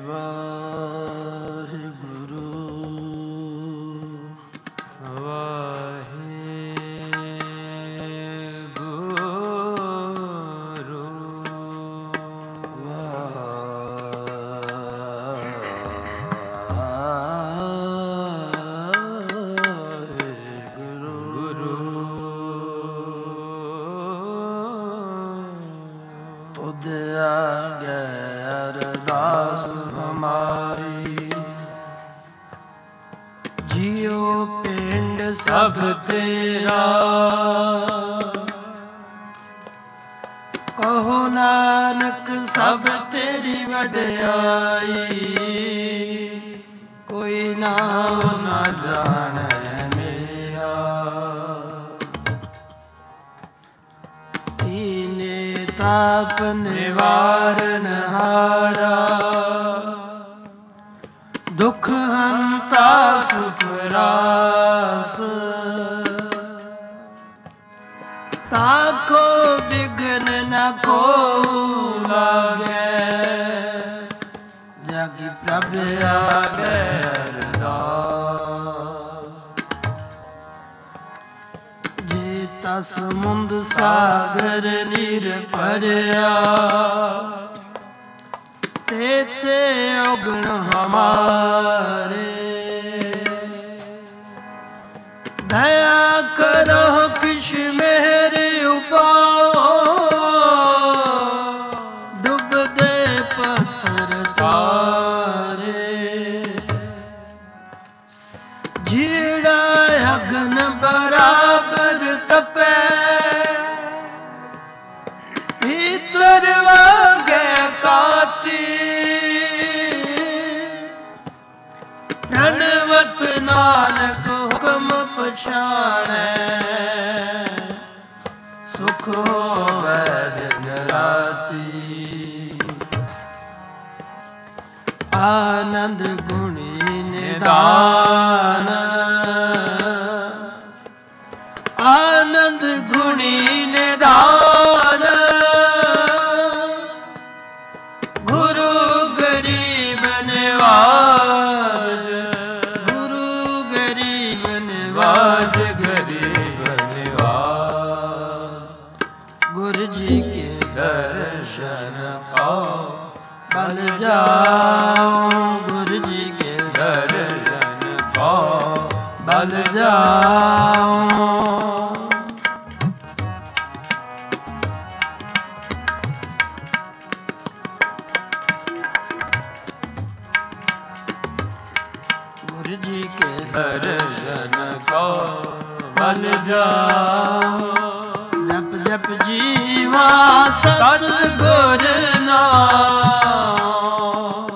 ਸਭ ਤੇਰਾ ਕਹੋ ਨਾਨਕ ਸਭ ਤੇਰੀ ਵਡਿਆਈ ਕੋਈ ਨਾਮ ਨਾ ਜਾਣੈ ਮੇਰਾ ਤੀਨੇ ਤਾਪ ਨਿਵਾਰਨ ਹਾਰਾ ਦੁਖ ਹੰਤਾ ਸੁਖ ਰਾਸ ਤਾਕੋ ਬਿਗਨ ਨ ਕੋ ਲਾਗੈ ਜਾਗੀ ਪ੍ਰਭ ਆਗੈ ਅਰਦਾਸ ਜੇ ਤਸ ਮੁੰਦ ਸਾਗਰ ਨੀਰ ਭਰਿਆ तेते अवगुण हमारे दया करो किश मेरे उपाओ डूब दे पत्थर तारे जीड़ा अग्न बराबर तपे भीतर वागे काती प्रणवत नानक हुक्म पछाणै सुख होवै दिन राती आनंद गुणी निदान आनंद गुणी निदान गुरु गरीब निवाज गुरु गरीब निवाज गरीब निवाज गुरु जी के दर्शन पाओ बल जाओ गुरु जी के दर्शन पाओ बल जाओ गुरु जी के दर्शन को बल जाओ जप जप जीवा सत गुर नाम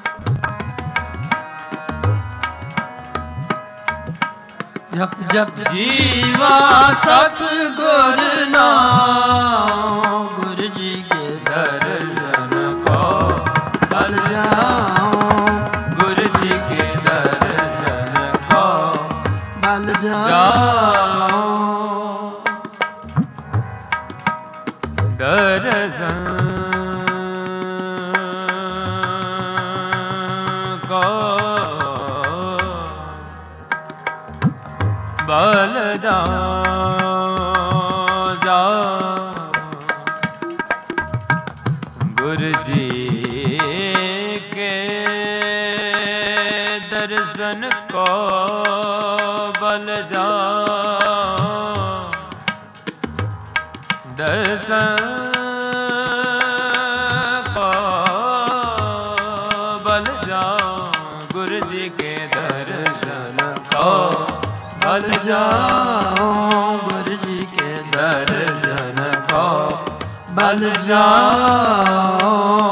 जप जप जीवा सत गुर नाम गुरु जी के दर्शन को बल जाओ गुरु जी के दर्शन को बल जाओ दर्शन को बल जाओ गुरु जी के दर्शन को बल जाओ दर्शन को बल जाओ गुरु जी के दर्शन को बल जाओ गुरु जी के दर्शन को बल जाओ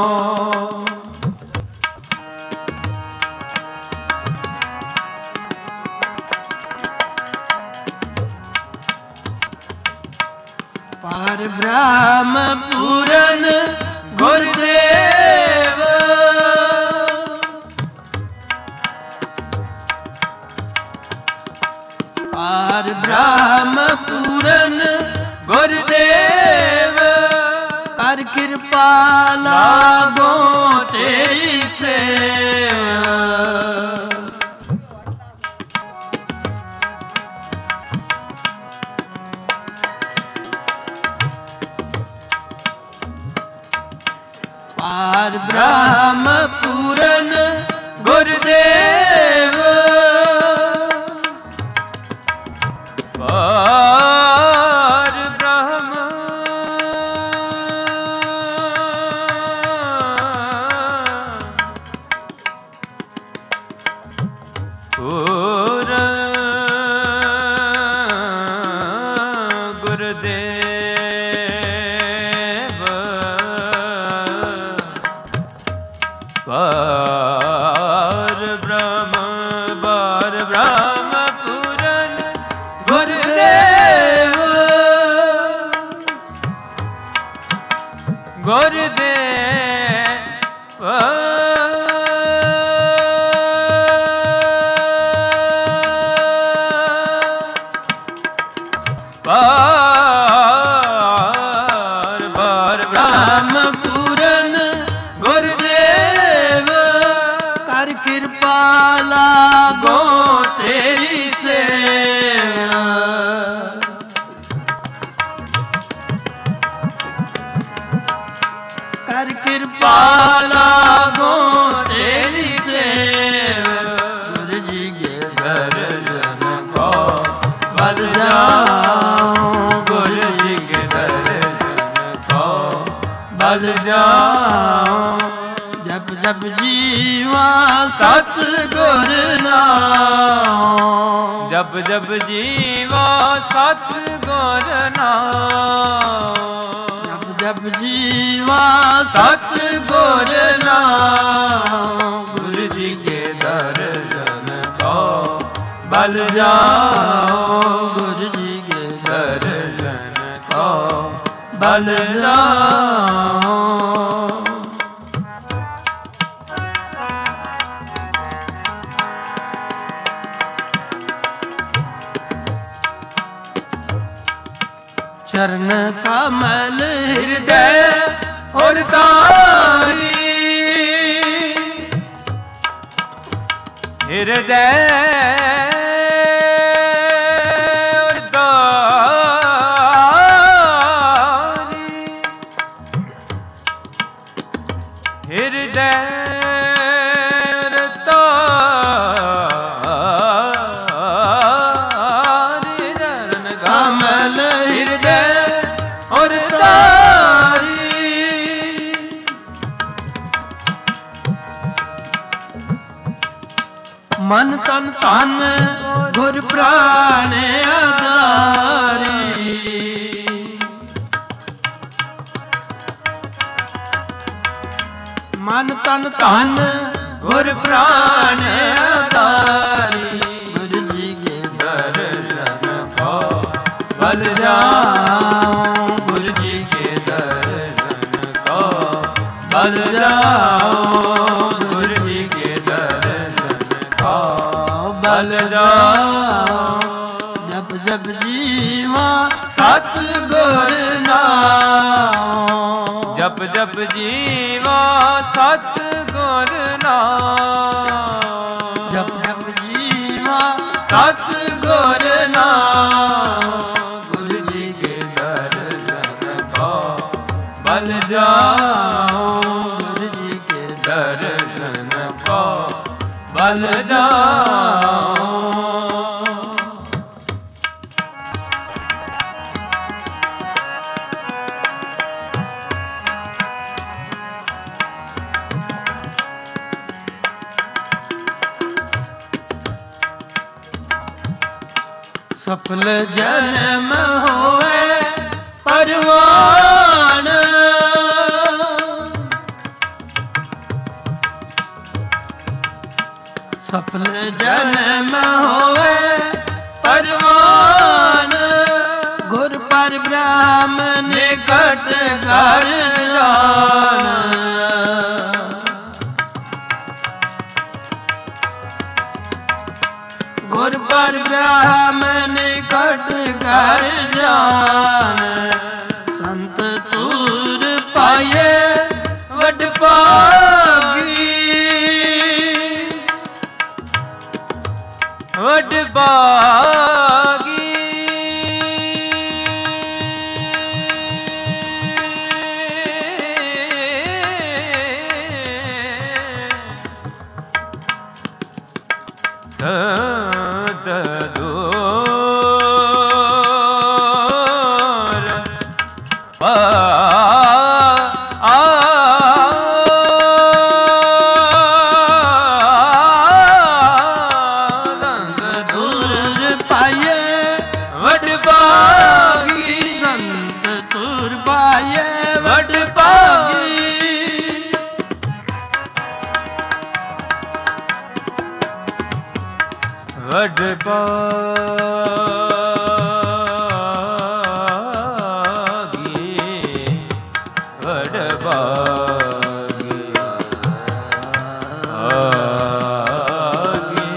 पार ब्रह्म पूरन गुरुदेव पार ब्रह्म पूरन गुरुदेव कर कृपा लागो तेरी से ਪੂਰਨ ਗੁਰਦੇਵ ਪਾਰ ਬ੍ਰਹਮ ਪੂਰਨ ਗੁਰਦੇਵ ਪਾਰ ਬ੍ਰਹਮ ਪੂਰਨ ਗੁਰਦੇਵ ਬ੍ਰਹਮ ਪੂਰਨ ਗੁਰਦੇਵ ਕਰ ਕਿਰਪਾ ਲਾਗੋ ਤੇਰੀ ਸੇਵਾ ਕਰ ਕਿਰਪਾ ਲਾਗੋ ਤੇਰੀ ਸੇਵਾ ਗੁਰੂ ਜੀ ਕੇ ਦਰਸ਼ਨ ਕੋ ਬਲ ਜਾਓ ਗੁਰੂ ਜੀ ਕੇ ਦਰਸ਼ਨ ਕੋ ਬਲ ਜਾਓ ਜਪ ਜਪ ਜੀਵਾ ਸਤਿਗੁਰ ਨਾਮ ਜਪ ਜਪ ਜੀਵਾ ਸਤਿਗੁਰ ਨਾਮ ਜਪ ਜਪ ਜੀਵਾ ਸਤਿਗੁਰ ਨਾਮ ਗੁਰੂ ਜੀ ਕੇ ਦਰਸ਼ਨ ਕੋ ਬਲ ਜਾਓ ਗੁਰੂ ਜੀ ਕੇ ਦਰਸ਼ਨ ਕੋ ਬਲ ਜਾਓ चरण कमल हृदय और तारी हृदय और तारी हृदय और तारी चरण कमल हृदय और तारी मन तन तन गुर प्राण आधारी मन तन तन गुर प्राण आधारी गुरु जी के दर्शन को बल जाओ गुरु जी के दर्शन को बल जाओ गुरु जी के दर्शन को बल जाओ जप जप जीवा सतगुर नाम जप जप जीवा सतगुर नाम जप जप जीवा सतगुर नाम गुरु जी के दर्शन को बल जाओ गुरु जी के दर्शन को बल जाओ सफल जन्म होए परवान सफल जन्म होए परवान गुर पर ब्रह्म निकट कर जान गुर पर ब्रह्म निकट कर जान संत तूर पाए वड भागी वड भागी ਵਡ ਭਾਗੀ ਵਡ ਭਾਗੀ ਆਗੀ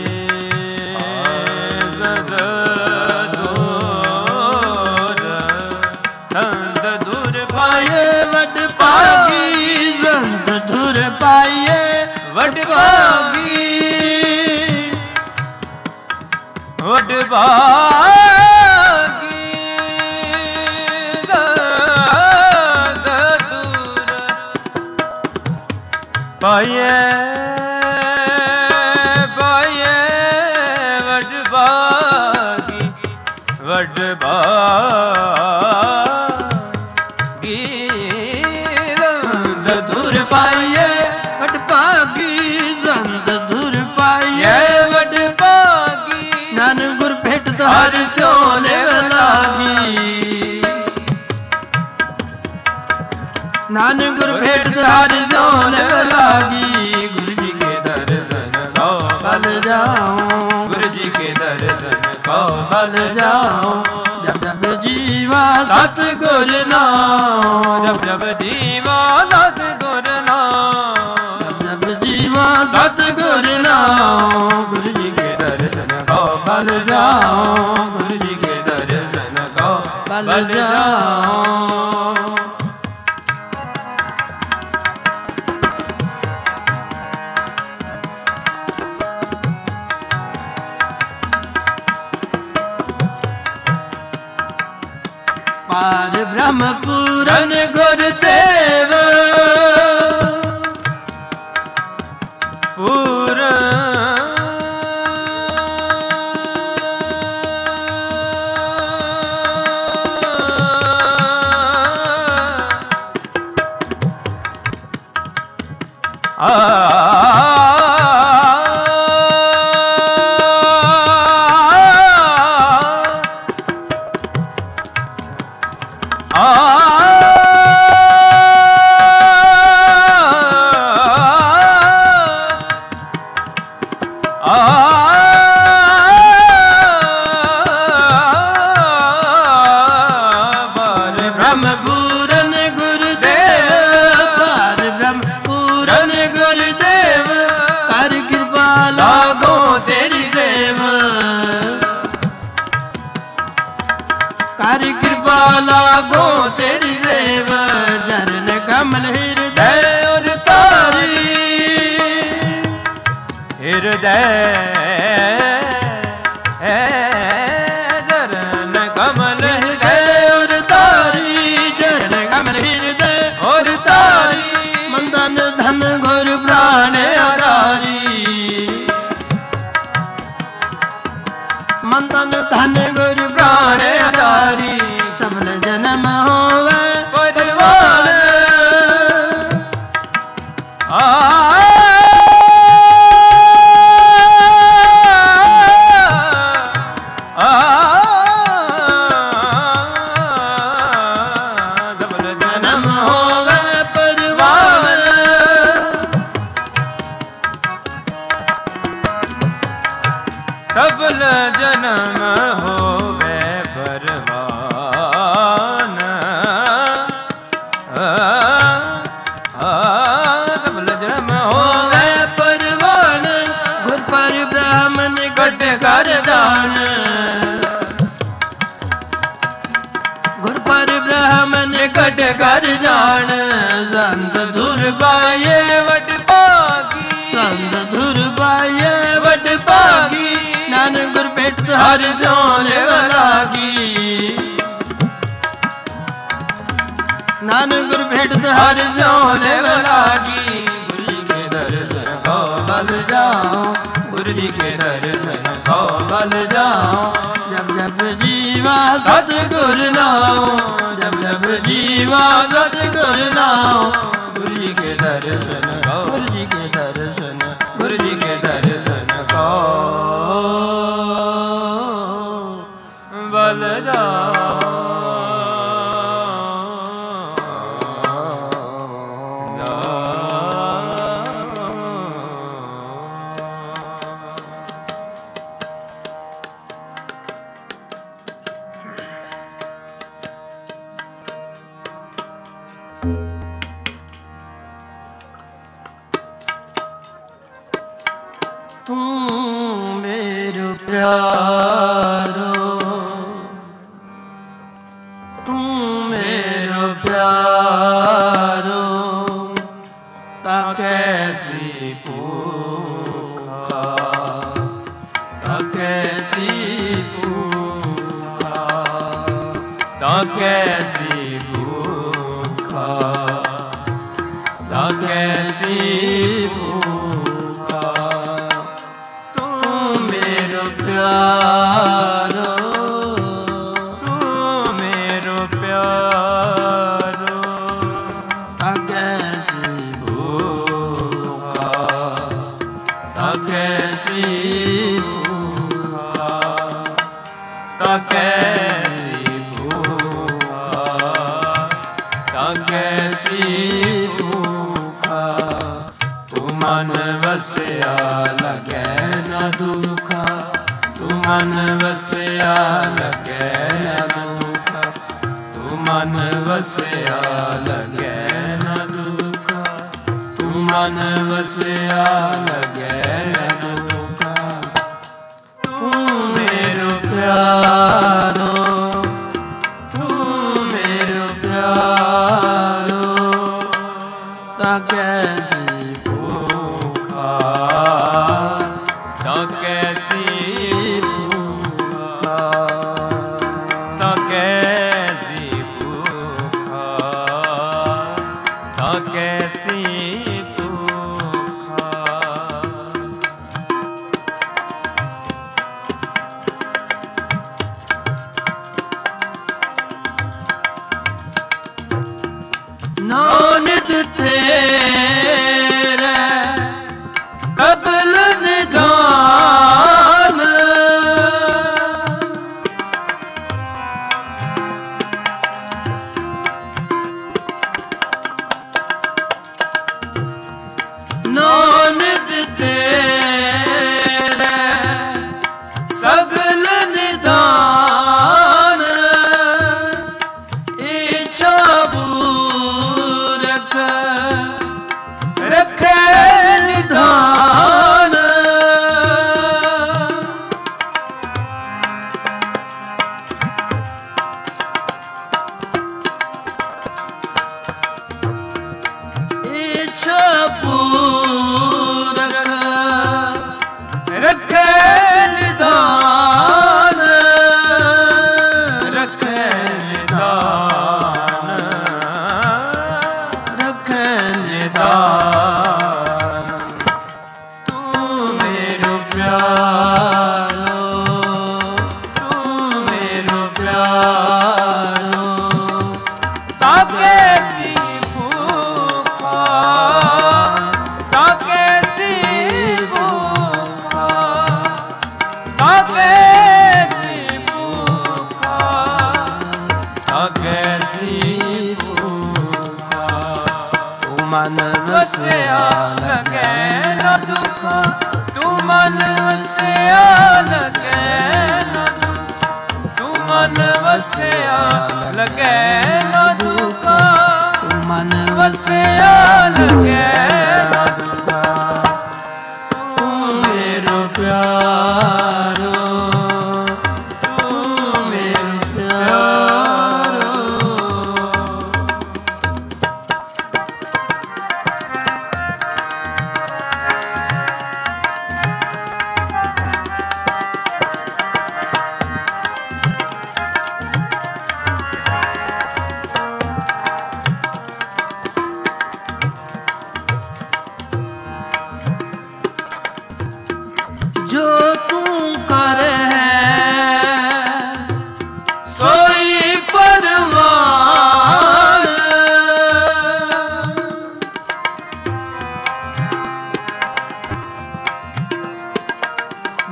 ਜ਼ਦ ਦੂਰ ਤੰਦ ਦੂਰ ਪਾਏ ਵਡ ਭਾਗੀ ਜ਼ੰਦ ਦੂਰ ਪਾਏ ਵਡ ਭਾਗੀ ਵਡ ਭਾਗੀ ਦੂਰ ਪਾਏ ਪਾਏ ਵਡ ਭਾਗੀ ਵਡ ਭਾਗੀ ਦੰਦ ਦੂਰ ਪਾਏ ਵਡ ਭਾਗੀ ਦੰਦ ਦੂਰ ਪਾਏ ਵਡ ਭਾਗੀ ਨਾਨਕ ਗੁਰ ਭੇਟਤ ਹਰਿ ਸਿਉ ਲੇਵ ਲਾਗੀ ਨਾਨਕ ਗੁਰ ਭੇਟਤ ਹਰਿ ਸਿਉ ਲੇਵ ਲਾਗੀ ਗੁਰੂ ਜੀ ਕੇ ਦਰਸ਼ਨ ਕੋ ਬਲ ਜਾਉ ਗੁਰੂ ਜੀ ਕੇ ਦਰਸ਼ਨ ਕੋ ਬਲ ਜਾਉ ਜਪ ਜਪ ਜੀਵਾ ਸਤਿਗੁਰ ਨਾਮ ਜਪ ਜਪ ਜੀਵਾ ਸਤਿਗੁਰ ਨਾਮ ਜਪ ਜਪ ਜੀਵਾ ਸਤਿਗੁਰ ਨਾਮ ਗੁਰੂ ਜੀ ਕੇ ਦਰਸ਼ਨ ਕੋ ਬਲ ਜਾਓ ਗੁਰੂ ਜੀ ਕੇ ਦਰਸ਼ਨ ਕੋ ਬਲ ਜਾਓ ਪਾਰ ਬ੍ਰਹਮ ਪੂਰਨ ਗੁਰਦੇਵ ਪੂਰਨ ਕਰ ਕਿਰਪਾ ਲਾਗੋ ਤੇਰੀ ਸੇਵ ਜਰਨ ਕਮਲ ਹਿਰਦੈ ਉਰ ਤਾਰੀ ਹਿਰਦੈ ਜਰਨ ਕਮਲ ਹਿਰਦੈ ਉਰ ਤਾਰੀ ਜਰਨ ਕਮਲ ਹਿਰਦੈ ਉਰ ਤਾਰੀ ਮੰਦਨ ਧਨ ਗੁਰ ਪ੍ਰਾਨ ਆਧਾਰੀ ਮੰਦਨ ਧਨ ਗੁਰ ਪ੍ਰਾਨ ਆਧਾਰੀ ਸਭਨ ਜਨਮ ਹੋਵੇ ਪਰਵਾਨ ਸਭਨ ਜਨਮ ਹੋਵੇ ਪਰਵਾਨ ਸਫਲ ਜਨਮ ਹੋਵੇ ਪਰਵਾਨ ਸਫਲ ਜਨਮ ਹੋਵੇ ਪਰਵਾਨ ਗੁਰ ਪਰ ਬ੍ਰਾਹਮਣ ਕੱਢ ਕਰ ਦਾਨ ਗੁਰ ਪਰ ਬ੍ਰਾਹਮਣ ਕੱਢ ਕਰ ਜਾਣ ਸੰਤ ਦੁਰ ਪਾਏ ਵਡ ਭਾਗੀ ਸੰਤ ਦੁਰ ਪਾਏ ਵਡ ਭਾਗੀ ਨਾਨਕ ਗੁਰ ਭੇਟਤ ਹਰਿ ਸਿਉ ਲੇਵ ਲਾਗੀ ਨਾਨਕ ਗੁਰ ਭੇਟਤ ਹਰਿ ਸਿਉ ਲੇਵ ਲਾਗੀ ਗੁਰੂ ਜੀ ਕੇ ਦਰਸ਼ਨ ਕੋ ਬਲ ਜਾਓ गुरु जी के दर्शन को बल जाऊं, जब जब जीवा सतगुर नाम, जब जब जीवा सतगुर नाम, गुरु जी के दर्शन को, गुरु जी के दर्शन, गुरु जी के दर्शन को बल जाऊं।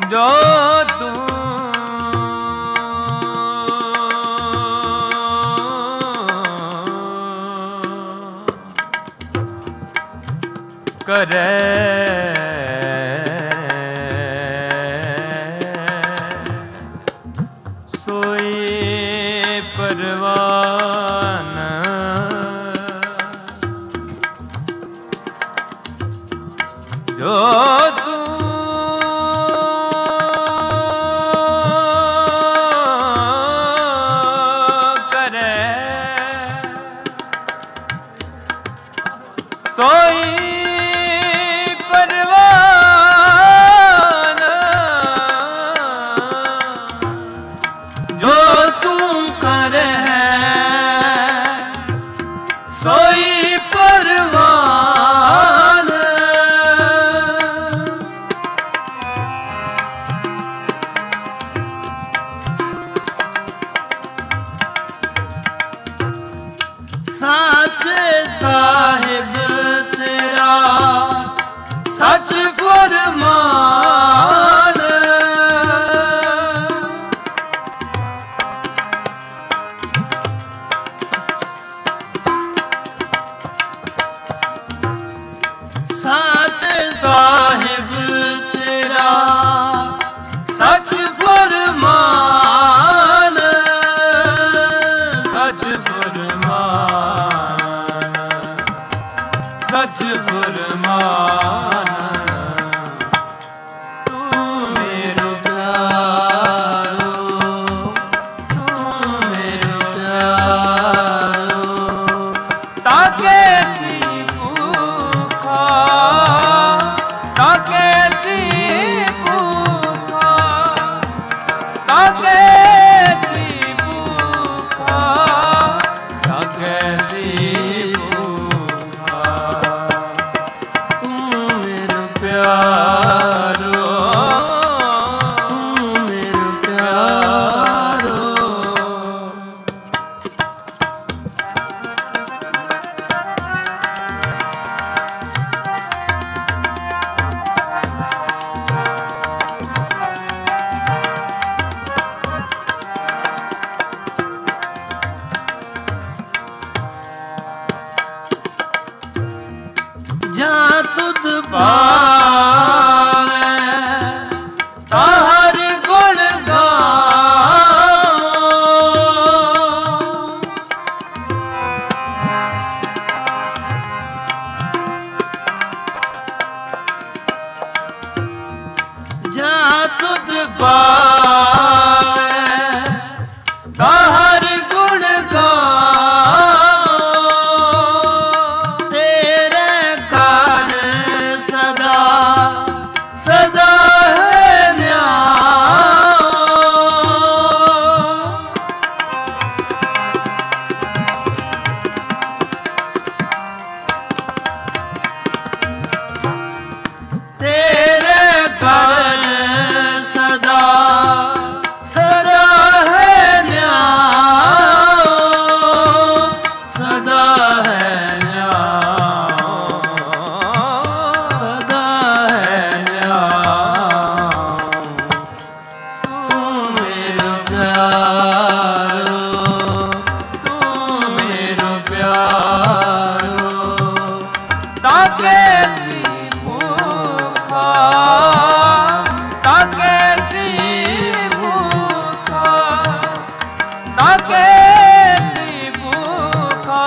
ਜੋ ਤੂੰ ਕਰੇ ਸੋਈ ਪਰਵਾਨ ਜੋ ਤੂੰ ਕਰੇ ਸੋਈ ਪਰਵਾਨ ਜੋ ਤੂੰ ਕਰੇ ਸੋਈ ਪਰਵਾਨ ਸੱਚ ਸਾਹਿਬ ਤੇਰਾ ਸੱਚ ਫਰਮਾਨ ਸੱਚ ਸਾਹਿਬ ਤੇਰਾ ਸੱਚ ਫਰਮਾਨ ਸੱਚ ਫਰਮਾਨ ਸੱਚ ਫਰਮਾਨ ਤੂੰ ਮੇਰੇ ਪਿਆਰੋ ਤੂੰ ਮੇਰੇ ਪਿਆਰੋ ਤਾਕੇ ਸੀ ਭੁੱਖਾ ਤਾਕੇ ਸੀ ਭੁੱਖਾ ਤਾਕੇ ਸੀ ਭੁੱਖਾ ਤਾਕੇ ਸੀ ਪਿਆਰੋ ਤੂੰ ਮੇਰੇ ਪਿਆਰੋ ਜਾਂ ਤੁਧ ਪਾਵੈ ਤਾਂ ਹਰ ਗੁਣ ਗਾਓ ਜਾਂ ਤੁਧ ਪਾਵੈ ਤਾਂ ਹਰ ਗੁਣ ਗਾਓ ਤੇਰੇ ਘਰ ਸਦਾ ਸਦਾ ਹੈ ਨਿਆਓ ਤੇਰੇ ਘਰ ਸਦਾ ਸਦਾ ਹੈ ਨਿਆਓ ਸਦਾ ਹੈ ਨਿਆਓ ਸਦਾ ਹੈ ਨਿਆਓ ਤੂੰ ਮੇਰੇ ਪਿਆਰੋ ਤੂੰ ਮੇਰੇ ਪਿਆਰੋ ਤਾਕੇ ਸੀ ਭੁੱਖਾ ਤਾਕੇ ਸੀ ਭੁੱਖਾ ਤਾਕੇ ਸੀ ਭੁੱਖਾ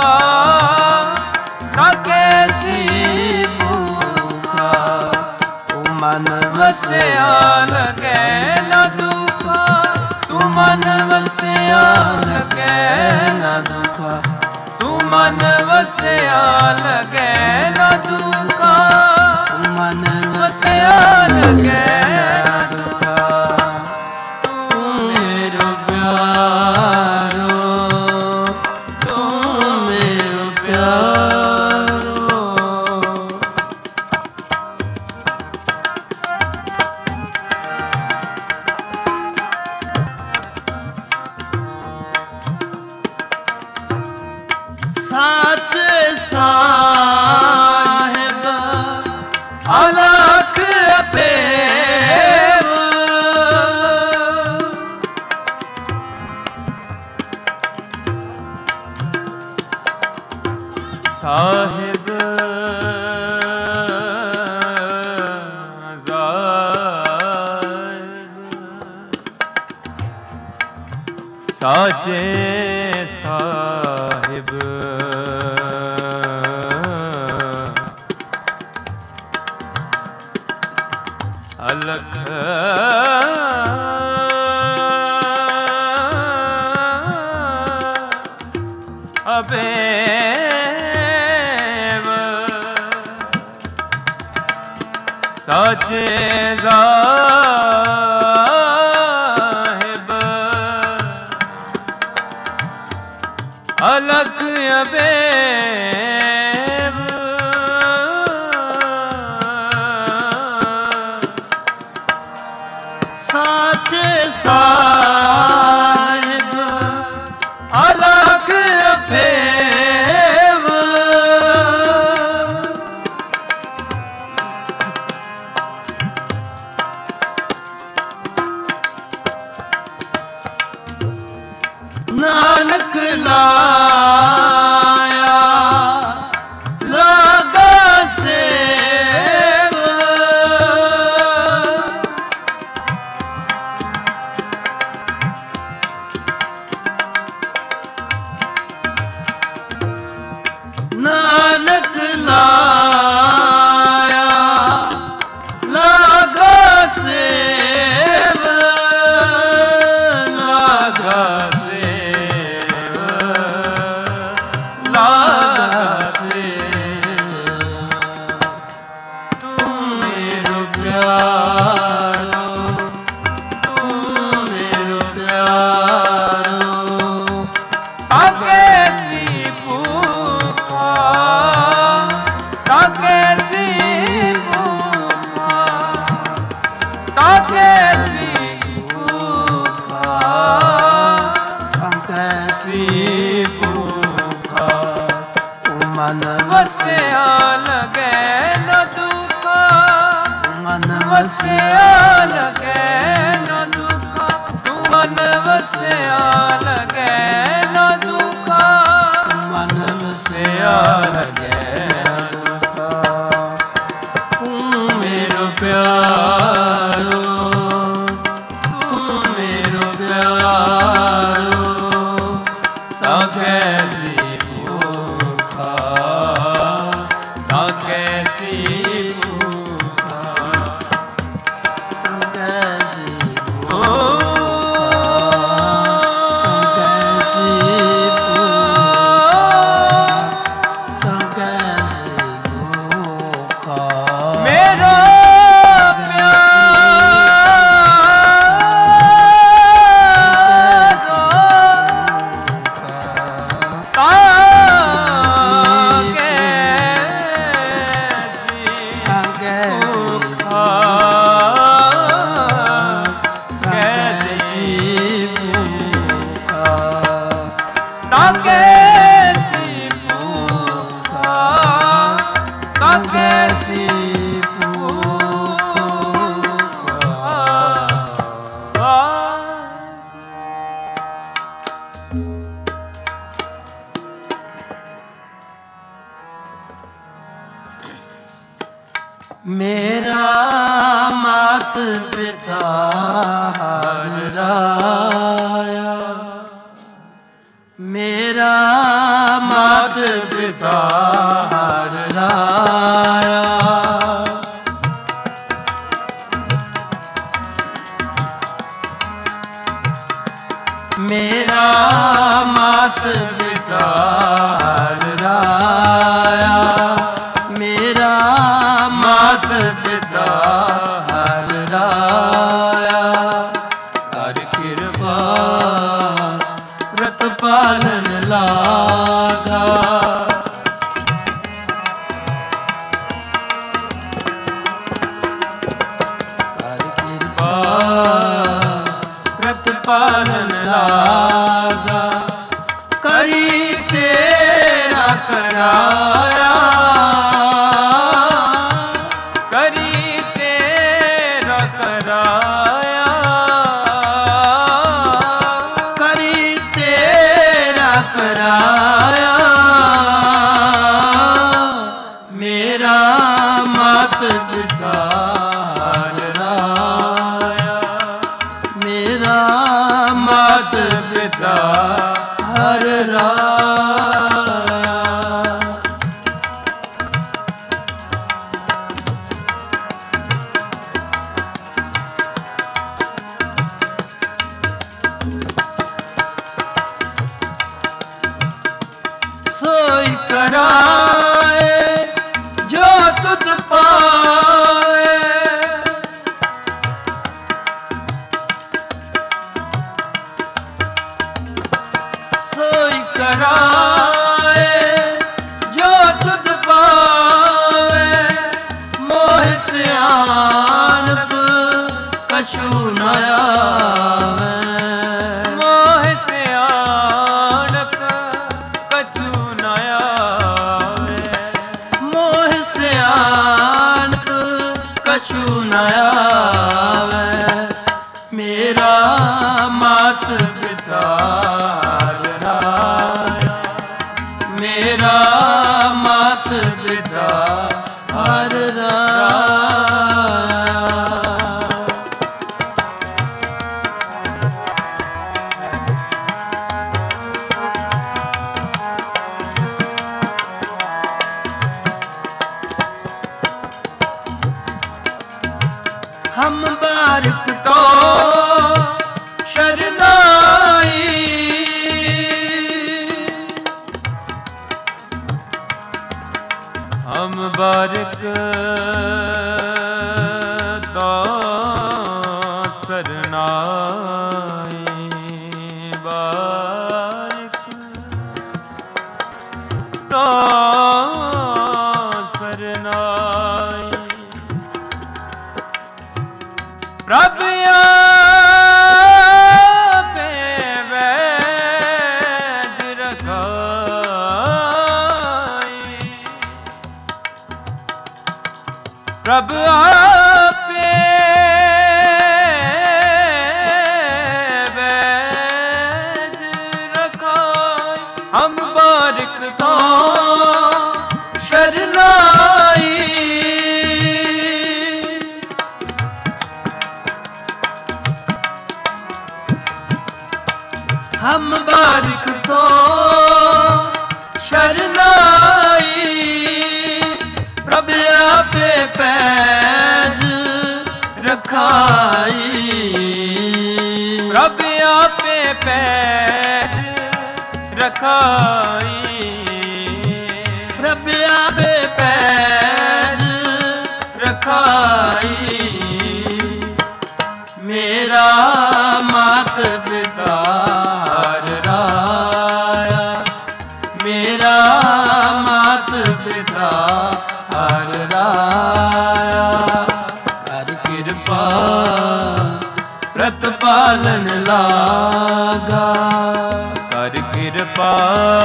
ਤਾਕੇ ਸੀ ਭੁੱਖਾ ਤੂੰ ਮਨ ਵਸਿਆ ਲਗੇ ਨਾ ਦੁਖਾ ਤੂੰ ਮਨ ਵਸਿਆ ਲਗੇ ਨਾ ਦੁਖਾ ਤੂੰ ਮਨ ਵਸਿਆ ਲਗੇ ਨਾ ਦੁਖਾ ਤੂੰ ਮਨ ਵਸਿਆ ਲਗੇ ਨਾ ਦੁਖਾ ਤੂੰ ਮੇਰੇ ਪਿਆਰੋ ਤੂੰ ਮੇਰੇ ਪਿਆਰੋ ਸੱਚ ਸਾਹਿਬ ਅਲਖ ਅਪੇਵ ਸਾਚੇ ਸਾਹਿਬ ਅਲਖ ਅਬੇਵ ਸਾਚੇ ਸਾਹਿਬ ਅਲਖ ਅਬੇਵ ਸਾਚੇ ਸਾਹਿਬ ਅਲਖ ਅਬੇਵ ਨਾਨਕ ਲਾਇਆ ਲਾਗਾ ਸੇਵ ਨਾਨਕ ਲਾਇਆ ਲਾਗਾ ਸੇਵ ਲਾਗਾ ਮਨ ਵਸਿਆ ਲਗੇ ਨ ਦੁਖ ਮਨ ਵਸਿਆ ਲਗੇ ਨ ਦੁਖ ਤੂੰ ਮਨ ਵਸਿਆ ਲਗੇ ਨ ਦੁਖ ਮਨ ਵਸਿਆ ਲਗੇ ਨ ਦੁਖ ਤੂੰ ਮੇਰਾ ਪਿਆਰੋ ਤੂੰ ਮੇਰਾ ਪਿਆਰੋ ਤਾਂ ਕੈਸੀ ਮੇਰਾ ਮਾਤ ਪਿਤਾ ਹਰਿ ਰਾਇਆ ਮੇਰਾ ਮਾਤ ਪਿਤਾ ਹਰਿ ਰਾਇਆ ਮੇਰਾ ਮਾਤ ਪਿਤਾ ਹਰਿ ਰਾਇਆ ਮੇਰਾ ਮਾਤ ਪਿਤਾ ਹਰਿ ਰਾਇਆ ਕਰ ਕਿਰਪਾ ਰਤ ਪਾਲਨ ਲਾਗਾ ਕਰ ਕਿਰਪਾ ਰਤ ਪਾਲਨ ਲਾਗਾ ਕਰੀ ਤੇਰਾ ਕਰਾਇਆ ਕਰਾਇਆ ਮੇਰਾ ਮਾਤ ਪਿਤਾ ਹਰਿ ਰਾਇਆ ਮੇਰਾ ਮਾਤ ਪਿਤਾ ਕਛੂ ਨ ਆਵੇ। ਮੋਹ ਸਿਆਣਪ ਕਛੂ ਨ ਆਵੇ। ਮੋਹ ਸਿਆਣਪ ਕਛੂ ਨ ਆਵੇ। ਮੇਰਾ ਮਾਤ ਪਿਤਾ ਹਰਿ ਰਾਇਆ। ਮੇਰਾ ਮਾਤ ਪਿਤਾ ਹਰਿ ਰਾਇਆ। हम बारिक तो शरणाई। हम बारिक तो शरणाई। बारिक तो शरणाई। प्रभ आपे वैद रखाई। प्रभ आपे वैद रखाई। हम बारिक तो शरणाई। हम बारिक तो शरणाई। प्रभ आपे पैज रखाई। प्रभ आपे पैज रखाई। प्रभ आपे पैज रखाई। मेरा मात पिता हरि राया। मेरा मात पिता हरि राया। कर कृपा प्रतिपालन लागा। कर कृपा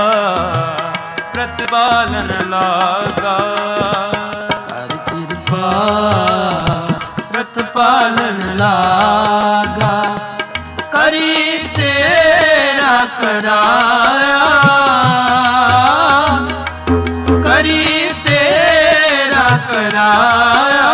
प्रतिपालन लागा। कर कृपा प्रतिपालन लागा। करी तेरा कराया। करी तेरा कराया।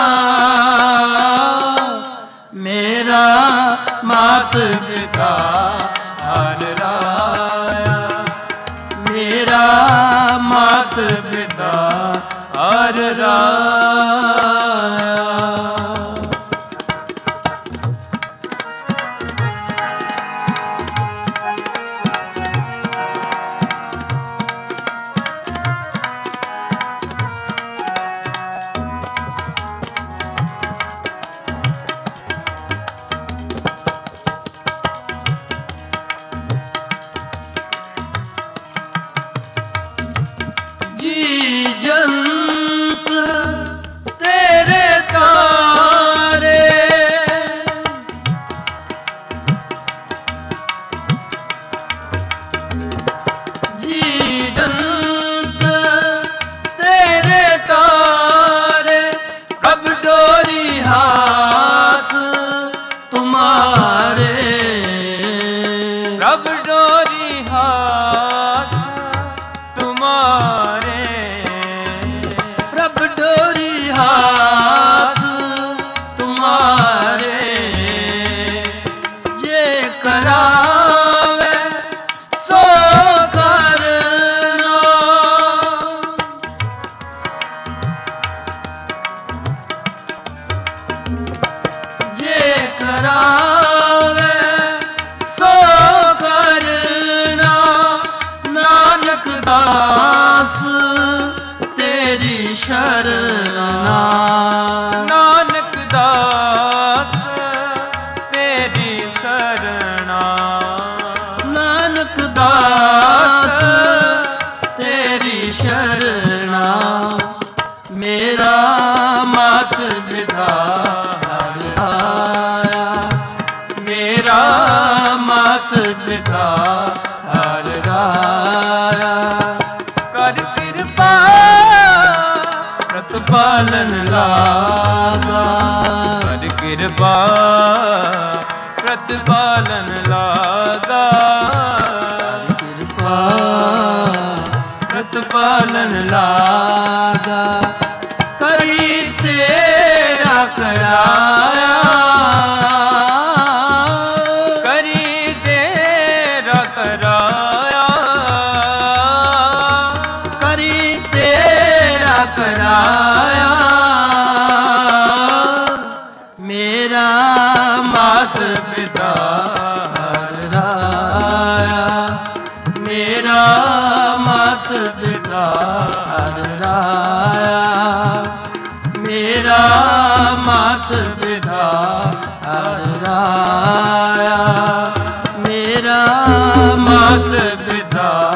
मेरा मात पिता हरि राया। मेरा मात पिता हरि राया। जी जंत तेरे तारे। जी जंत तेरे तारे। प्रभ डोरी हाथ तुम्हारे। प्रभ डोरी हाथ तुम्हारे। प्रभ डोरी हाथ तुम्हारे। ये करावे सो करना। ये करावे सो करना। नानक दास तेरी शरणा। नानक दास तेरी शरणा। नानक दास तेरी शरणा। मेरा मात पिता हरिराया। ਪਿਤਾ ਹਰ ਰਾਇਆ। ਕਰ ਕਿਰਪਾ ਪ੍ਰਤਪਾਲਨ ਲਾਗਾ, ਕਰ ਕਿਰਪਾ ਪ੍ਰਤਪਾਲਨ ਲਾਗਾ। ਕਰ ਕਿਰਪਾ ਪ੍ਰਤਪਾਲਨ ਲਾਗਾ, ਕਰੀ ਤੇਰਾ ਕਰਾਇਆ। ਕਰੀ ਤੇਰਾ ਕਰਾਇਆ, ਕਰੀ ਤੇਰਾ ਕਰਾਇਆ। ਮੇਰਾ ਮਾਤ ਪਿਤਾ ਹਰ ਰਾਇਆ, ਮੇਰਾ ਮਾਤ ਪਿਤਾ ਹਰ ਰਾਇਆ, ਮੇਰਾ ਮਾਤ ਪਿਤਾ ਹਰ ਰਾਇਆ, ਮੇਰਾ ਮਾਤ ਪਿਤਾ